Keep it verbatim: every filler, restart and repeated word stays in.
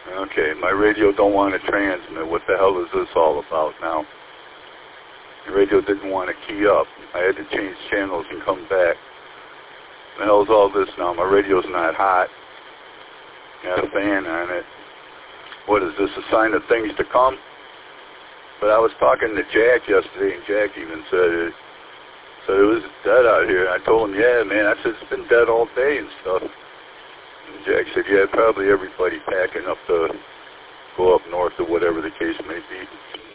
Okay, my radio don't want to transmit. What the hell is this all about now? The radio didn't want to key up. I had to change channels and come back. The hell's all this now? My radio's not hot. Got a fan on it. What is this, a sign of things to come? But I was talking to Jack yesterday, and Jack even said it. So it was dead out here. I told him, yeah, man. I said, it's been dead all day and stuff. And Jack said, yeah, probably everybody packing up to go up north or whatever the case may be.